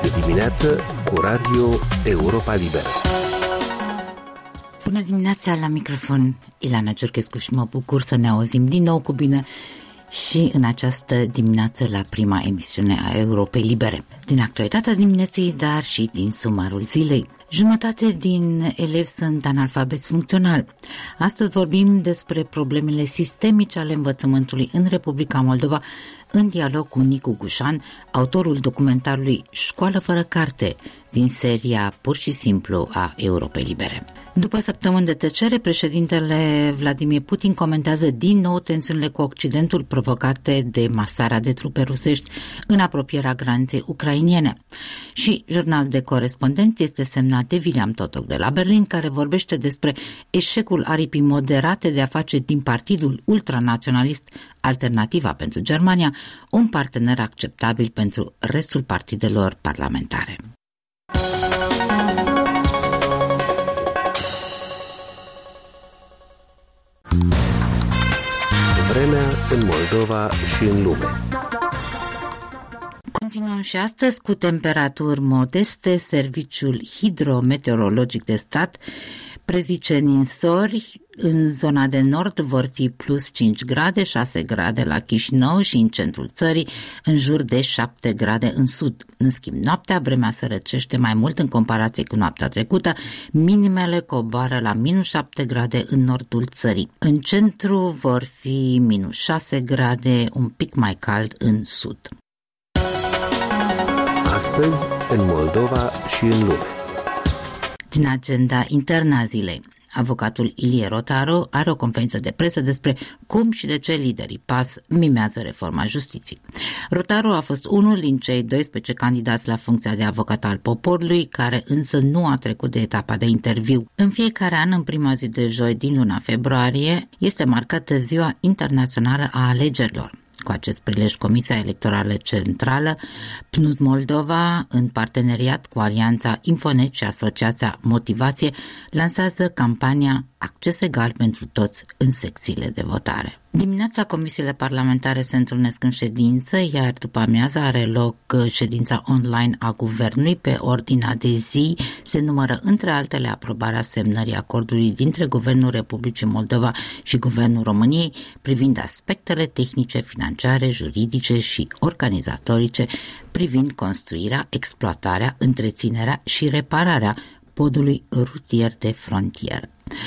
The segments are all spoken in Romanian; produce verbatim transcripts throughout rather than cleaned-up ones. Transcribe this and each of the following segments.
Este dimineață cu Radio Europa Liberă. Bună dimineața, la microfon Ilana Giurchescu și mă bucur să ne auzim din nou cu bine și în această dimineață la prima emisiune a Europei Libere. Din actualitatea dimineții, dar și din sumarul zilei. Jumătate din elevi sunt analfabeți funcțional. Astăzi vorbim despre problemele sistemice ale învățământului în Republica Moldova, în dialog cu Nicu Gușan, autorul documentarului Școală fără carte, din seria Pur și simplu a Europei Libere. După săptămâni de tăcere, președintele Vladimir Putin comentează din nou tensiunile cu Occidentul provocate de masarea de trupe rusești în apropierea graniței ucrainene. Și jurnalul de corespondent este semnat de William Totok de la Berlin, care vorbește despre eșecul aripii moderate de a face din partidul ultranaționalist Alternativa pentru Germania un partener acceptabil pentru restul partidelor parlamentare. Vremea în Moldova și în lume. Continuăm și astăzi cu temperaturi modeste. Serviciul Hidrometeorologic de Stat prezice ninsori. În zona de nord vor fi plus cinci grade, șase grade la Chișinău și în centrul țării, în jur de șapte grade în sud. În schimb, noaptea vremea se răcește mai mult în comparație cu noaptea trecută. Minimele coboară la minus șapte grade în nordul țării. În centru vor fi minus șase grade, un pic mai cald în sud. Astăzi, în Moldova și în lume. Din agenda internă a zilei. Avocatul Ilie Rotaru are o conferință de presă despre cum și de ce liderii P A S mimează reforma justiției. Rotaru a fost unul din cei doisprezece candidați la funcția de avocat al poporului, care însă nu a trecut de etapa de interviu. În fiecare an, în prima zi de joi din luna februarie, este marcată Ziua Internațională a Alegerilor. Cu acest prilej, Comisia Electorală Centrală P N U D Moldova, în parteneriat cu Alianța Infonet și Asociația Motivație, lansează campania Acces egal pentru toți în secțiile de votare. Dimineața comisiile parlamentare se întrunesc în ședință, iar după amiază are loc ședința online a Guvernului. Pe ordinea de zi se numără între altele aprobarea semnării acordului dintre Guvernul Republicii Moldova și Guvernul României privind aspectele tehnice, financiare, juridice și organizatorice privind construirea, exploatarea, întreținerea și repararea podului rutier de frontieră.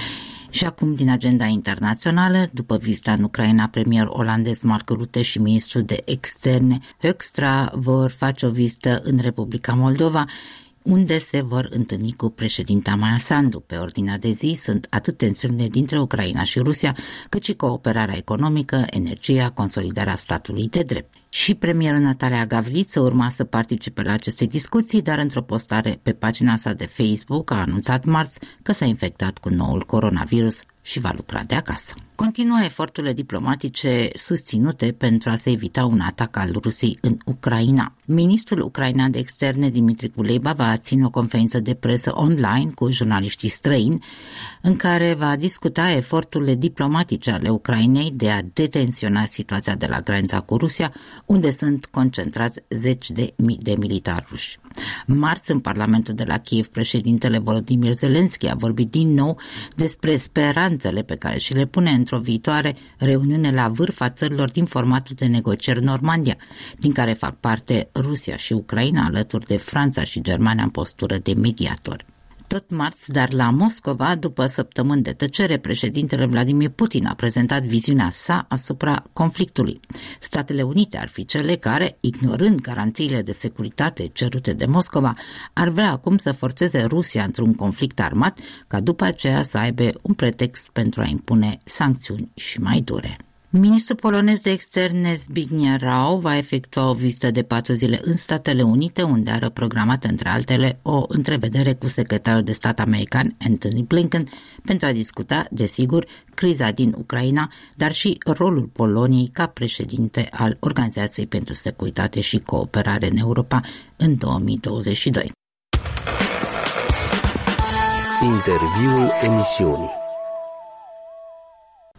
Și acum, din agenda internațională, după vizita în Ucraina, premierul olandez Mark Rutte și ministrul de externe Hoekstra vor face o vizită în Republica Moldova, unde se vor întâlni cu președinta Maia Sandu. Pe ordinea de zi sunt atât tensiunile dintre Ucraina și Rusia, cât și cooperarea economică, energia, consolidarea statului de drept. Și premierul Natalia Gavriță urma să participe la aceste discuții, dar într-o postare pe pagina sa de Facebook a anunțat marți că s-a infectat cu noul coronavirus și va lucra de acasă. Continuă eforturile diplomatice susținute pentru a se evita un atac al Rusiei în Ucraina. Ministrul ucrainean de externe Dimitri Kuleba va ține o conferință de presă online cu jurnaliștii străini, în care va discuta eforturile diplomatice ale Ucrainei de a detensiona situația de la granița cu Rusia, unde sunt concentrați zeci de mii de militari ruși. Marți, în Parlamentul de la Kiev, președintele Volodymyr Zelensky a vorbit din nou despre speranțele pe care și le pune într-o viitoare reuniune la vârf a țărilor din formatul de negocieri Normandia, din care fac parte Rusia și Ucraina, alături de Franța și Germania în postură de mediatori. Tot marți, dar la Moscova, după săptămâni de tăcere, președintele Vladimir Putin a prezentat viziunea sa asupra conflictului. Statele Unite ar fi cele care, ignorând garanțiile de securitate cerute de Moscova, ar vrea acum să forțeze Rusia într-un conflict armat, ca după aceea să aibă un pretext pentru a impune sancțiuni și mai dure. Ministrul polonez de externe Zbigniew Rau va efectua o vizită de patru zile în Statele Unite, unde are programat, între altele, o întrevedere cu secretarul de stat american Antony Blinken pentru a discuta, desigur, criza din Ucraina, dar și rolul Poloniei ca președinte al Organizației pentru Securitate și Cooperare în Europa în două mii douăzeci și doi. Interviul emisiunii.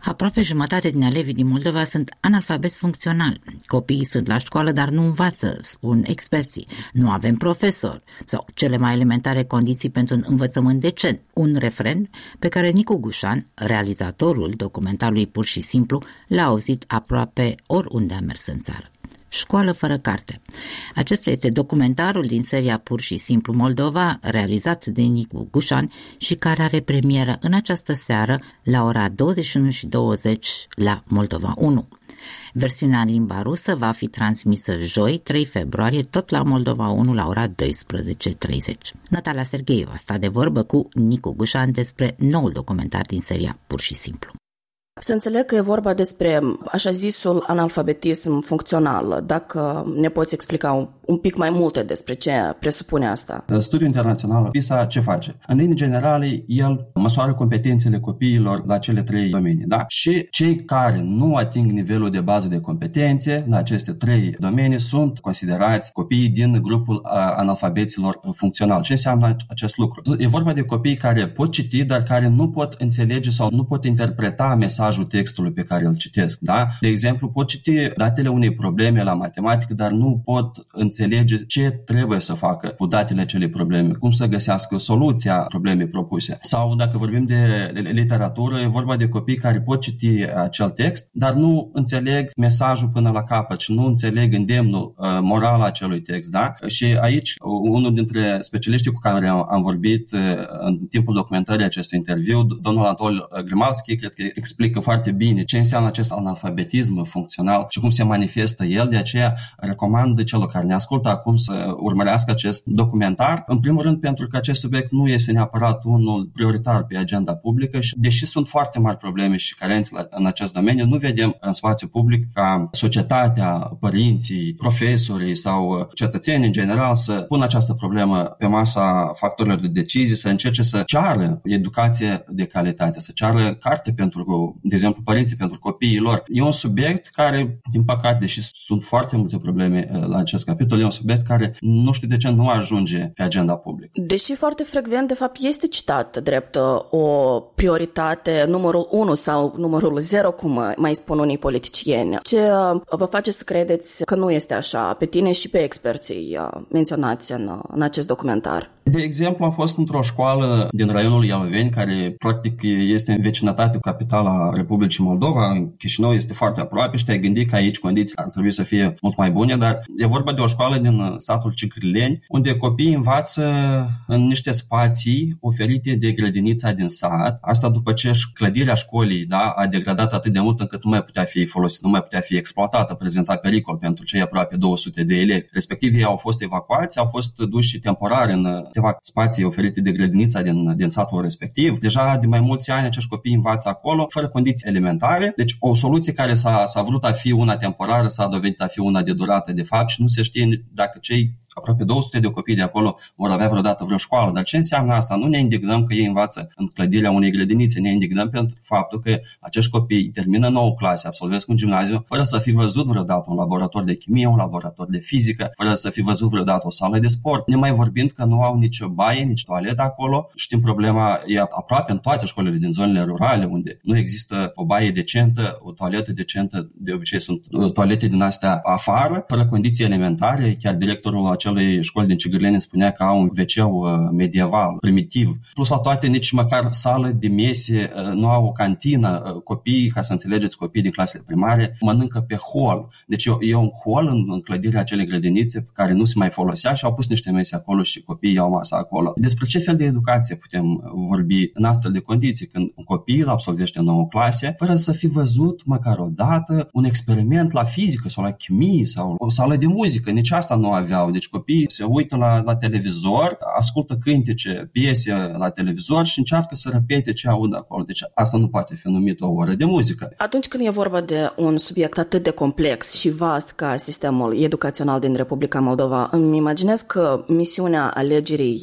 Aproape jumătate din elevii din Moldova sunt analfabeți funcționali. Copiii sunt la școală, dar nu învață, spun experții. Nu avem profesori sau cele mai elementare condiții pentru un învățământ decent. Un refren pe care Nicu Gușan, realizatorul documentarului Pur și Simplu, l-a auzit aproape oriunde a mers în țară. Școală fără carte. Acesta este documentarul din seria Pur și Simplu Moldova, realizat de Nicu Gușan și care are premieră în această seară la ora douăzeci și unu și douăzeci la Moldova unu. Versiunea în limba rusă va fi transmisă joi, trei februarie, tot la Moldova unu la ora douăsprezece și treizeci. Natalia Sergheieva a stat de vorbă cu Nicu Gușan despre noul documentar din seria Pur și Simplu. Să înțeleg că e vorba despre așa zisul analfabetism funcțional. Dacă ne poți explica un, un pic mai multe despre ce presupune asta. Studiul internațional PISA ce face? În linii generale, el măsoară competențele copiilor la cele trei domenii. Da? Și cei care nu ating nivelul de bază de competențe la aceste trei domenii sunt considerați copiii din grupul analfabeților funcțional. Ce înseamnă acest lucru? E vorba de copii care pot citi, dar care nu pot înțelege sau nu pot interpreta mesajul textului pe care îl citesc. Da? De exemplu, pot citi datele unei probleme la matematică, dar nu pot înțelege ce trebuie să facă cu datele acelei probleme, cum să găsească soluția problemei propuse. Sau dacă vorbim de literatură, e vorba de copii care pot citi acel text, dar nu înțeleg mesajul până la capăt și nu înțeleg îndemnul moral al acelui text. Da? Și aici, unul dintre specialiștii cu care am vorbit în timpul documentării acestui interviu, domnul Anatol Grimalski, cred că explică foarte bine ce înseamnă acest analfabetism funcțional și cum se manifestă el. De aceea recomand celor care ne ascultă acum să urmărească acest documentar. În primul rând pentru că acest subiect nu este neapărat unul prioritar pe agenda publică și deși sunt foarte mari probleme și carențe în acest domeniu, nu vedem în spațiu public ca societatea, părinții, profesorii sau cetățenii în general să pună această problemă pe masa factorilor de decizii, să încerce să ceară educație de calitate, să ceară carte pentru, de exemplu, părinții pentru copiii lor. E un subiect care, din păcate, deși sunt foarte multe probleme la acest capitol, e un subiect care nu știu de ce nu ajunge pe agenda publică. Deși foarte frecvent, de fapt, este citat drept o prioritate numărul unu sau numărul zero, cum mai spun unii politicieni. Ce vă face să credeți că nu este așa pe tine și pe experții menționați în, în acest documentar? De exemplu, am fost într-o școală din raionul Ialoveni, care practic este în vecinătate cu capitala Republicii Moldova. Chișinău este foarte aproape și te-ai gândit că aici condițiile ar trebui să fie mult mai bune, dar e vorba de o școală din satul Cicrileni, unde copiii învață în niște spații oferite de grădinița din sat. Asta după ce clădirea școlii, da, a degradat atât de mult încât nu mai putea fi folosită, nu mai putea fi exploatată, prezenta pericol pentru cei aproape două sute de elevi. Respectiv, ei au fost evacuați, au fost duși temporar în câteva spații oferite de grădinița din, din satul respectiv. Deja de mai mulți ani acești copii învață acolo, fără condiții elementare. Deci o soluție care s-a, s-a vrut a fi una temporară s-a dovedit a fi una de durată de fapt și nu se știe dacă cei aproape două sute de copii de acolo vor avea vreodată vreo școală. Dar ce înseamnă asta? Nu ne indignăm că ei învață în clădirea unei grădinițe, ne indignăm pentru faptul că acești copii termină nouă clase, absolvesc un gimnaziu, fără să fi văzut vreodată un laborator de chimie, un laborator de fizică, fără să fi văzut vreodată o sală de sport. Ne mai vorbind că nu au nici baie, nici toaletă acolo. Știm, problema e aproape în toate școlile din zonele rurale, unde nu există o baie decentă, o toaletă decentă, de obicei sunt toalete din astea afară, fără condiții elementare. Chiar directorul acelei școli din Cigârleni spunea că au un ve ce-ul medieval, primitiv. Plus la toate, nici măcar sală de mese, nu au o cantină. Copiii, ca să înțelegeți, copiii din clasele primare mănâncă pe hol. Deci e un hol în, în clădirea acelei grădinițe care nu se mai folosea și au pus niște mese acolo și copiii au masă acolo. Despre ce fel de educație putem vorbi în astfel de condiții când un copil absolvește nouă clase fără să fi văzut măcar o dată un experiment la fizică sau la chimie sau o sală de muzică? Nici asta nu aveau. Deci copiii se uită la, la televizor, ascultă cântece, piese la televizor și încearcă să repete ce aud acolo. Deci asta nu poate fi numit o oră de muzică. Atunci când e vorba de un subiect atât de complex și vast ca sistemul educațional din Republica Moldova, îmi imaginez că misiunea alegerii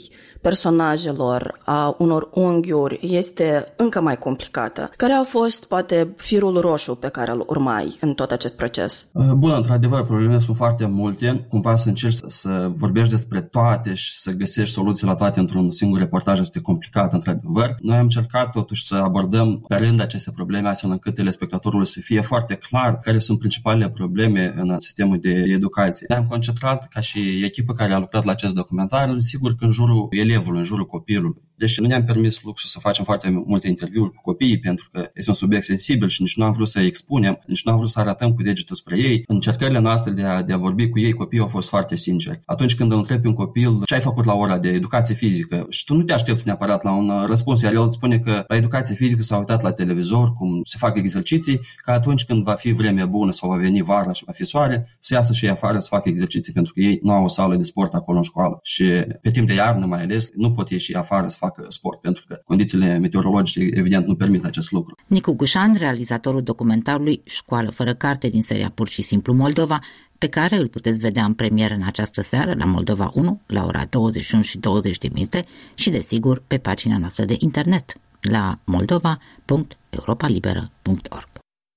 personajelor, a unor unghiuri, este încă mai complicată. Care a fost, poate, firul roșu pe care îl urmai în tot acest proces? Bun, într-adevăr, problemele sunt foarte multe. Cumva să încerci să, să vorbești despre toate și să găsești soluții la toate într-un singur reportaj este complicat, într-adevăr. Noi am încercat totuși să abordăm pe rând aceste probleme, astfel încât telespectatorul să fie foarte clar care sunt principalele probleme în sistemul de educație. Ne-am concentrat ca și echipă care a lucrat la acest documentar, sigur că în jurul elevului, în jurul copilului. Deci nu ne-am permis luxul să facem foarte multe interviuri cu copiii, pentru că este un subiect sensibil și nici nu am vrut să expunem, nici nu am vrut să arătăm cu degetul spre ei. Încercările noastre de a, de a vorbi cu ei, copiii au fost foarte sinceri. Atunci când îl întrebi un copil ce ai făcut la ora de educație fizică și tu nu te aștepți neapărat la un răspuns, iar el îți spune că la educație fizică s-a uitat la televizor, cum se fac exerciții, că atunci când va fi vreme bună sau va veni vara și va fi soare, să iasă și ei afară să facă exerciții, pentru că ei nu au o sală de sport acolo în școală. Și pe timp de iarnă mai ales, nu pot ieși afară să facă sport, pentru că condițiile meteorologice evident nu permit acest lucru. Nicu Gușan, realizatorul documentarului Școală fără carte din seria Pur și simplu Moldova, pe care îl puteți vedea în premieră în această seară la Moldova unu, la ora douăzeci și unu și douăzeci de minute și, desigur, pe pagina noastră de internet la moldova punct europa liberă punct org.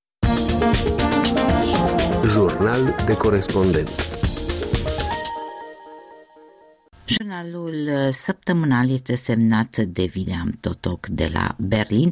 Jurnal de corespondent. Jurnalul săptămânal este semnat de William Totok de la Berlin,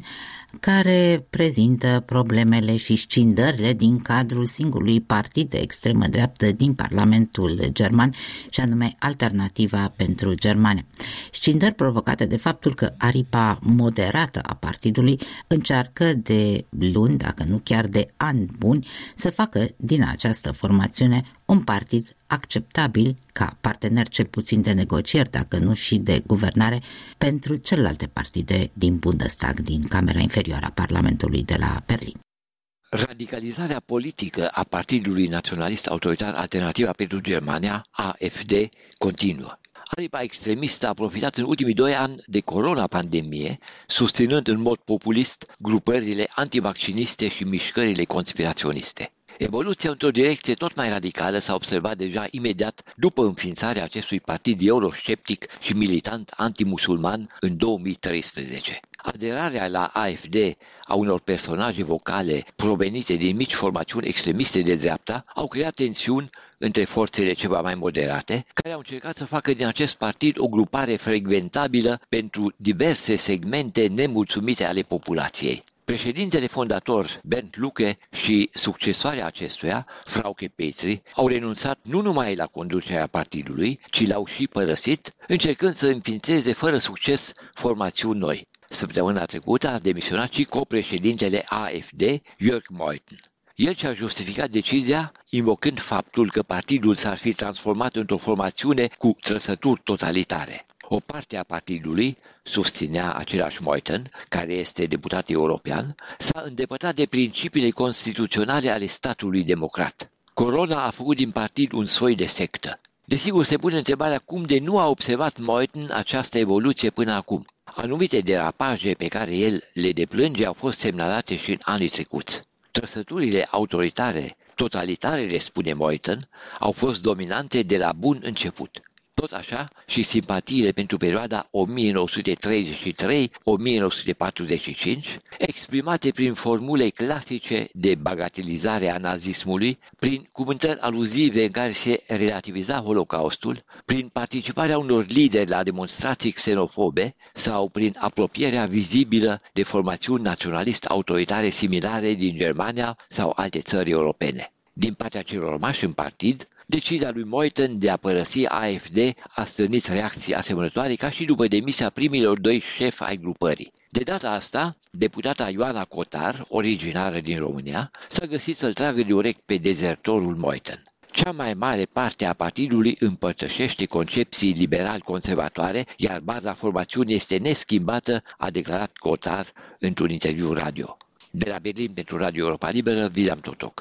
care prezintă problemele și scindările din cadrul singurului partid de extremă dreaptă din Parlamentul german, și anume Alternativa pentru Germania. Scindări provocate de faptul că aripa moderată a partidului încearcă de luni, dacă nu chiar de ani buni, să facă din această formațiune un partid acceptabil ca partener cel puțin de negocieri, dacă nu și de guvernare, pentru celelalte partide din Bundestag, din Camera Inferioară a Parlamentului de la Berlin. Radicalizarea politică a Partidului Naționalist Autoritar Alternativa pentru Germania, A F D, continuă. Aripa extremistă a profitat în ultimii doi ani de corona-pandemie, susținând în mod populist grupările antivacciniste și mișcările conspiraționiste. Evoluția într-o direcție tot mai radicală s-a observat deja imediat după înființarea acestui partid eurosceptic și militant antimusulman în două mii treisprezece. Aderarea la A F D a unor personaje vocale provenite din mici formațiuni extremiste de dreapta au creat tensiuni între forțele ceva mai moderate, care au încercat să facă din acest partid o grupare frecventabilă pentru diverse segmente nemulțumite ale populației. Președintele fondator Bernd Lucke și succesoarea acestuia, Frauke Petry, au renunțat nu numai la conducerea partidului, ci l-au și părăsit, încercând să înființeze fără succes formațiuni noi. Săptămâna trecută a demisionat și copreședintele A F D, Jörg Meuthen. El și-a justificat decizia invocând faptul că partidul s-ar fi transformat într-o formațiune cu trăsături totalitare. O parte a partidului, susținea același Meuthen, care este deputat european, s-a îndepărtat de principiile constituționale ale statului democrat. Corona a făcut din partid un soi de sectă. Desigur, se pune întrebarea cum de nu a observat Meuthen această evoluție până acum. Anumite derapaje pe care el le deplânge au fost semnalate și în anii trecuți. Trăsăturile autoritare, totalitare, le spune Meuthen, au fost dominante de la bun început. Tot așa și simpatiile pentru perioada o mie nouă sute treizeci și trei - o mie nouă sute patruzeci și cinci, exprimate prin formule clasice de bagatelizare a nazismului, prin cuvântări aluzive în care se relativiza Holocaustul, prin participarea unor lideri la demonstrații xenofobe sau prin apropierea vizibilă de formațiuni naționalist autoritare similare din Germania sau alte țări europene. Din partea celor rămași în partid, decizia lui Meuthen de a părăsi A F D a stârnit reacții asemănătoare ca și după demisia primilor doi șefi ai grupării. De data asta, deputata Ioana Cotar, originară din România, s-a găsit să-l tragă de urechi pe dezertorul Meuthen. Cea mai mare parte a partidului împărtășește concepții liberal-conservatoare, iar baza formațiunii este neschimbată, a declarat Cotar într-un interviu radio. De la Berlin pentru Radio Europa Liberă, William Totok.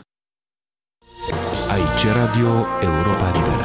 Aici Radio Europa Liberă.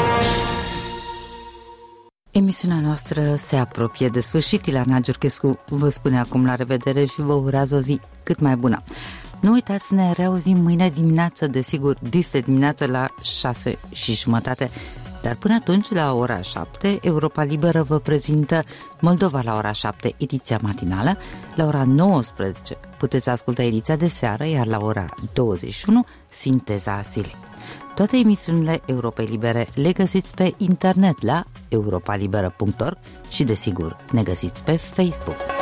Emisiunea noastră se apropie de sfârșit. Ileana Giurchescu vă spune acum la revedere și vă urează o zi cât mai bună. Nu uitați să ne reauzim mâine dimineață, desigur, dis de dimineață la șase și jumătate Dar până atunci, la ora șapte, Europa Liberă vă prezintă Moldova la ora șapte, ediția matinală. La ora nouăsprezece puteți asculta ediția de seară, iar la ora douăzeci și unu, sinteza zilei. Toate emisiunile Europei Libere le găsiți pe internet la europa liberă punct org și, desigur, ne găsiți pe Facebook.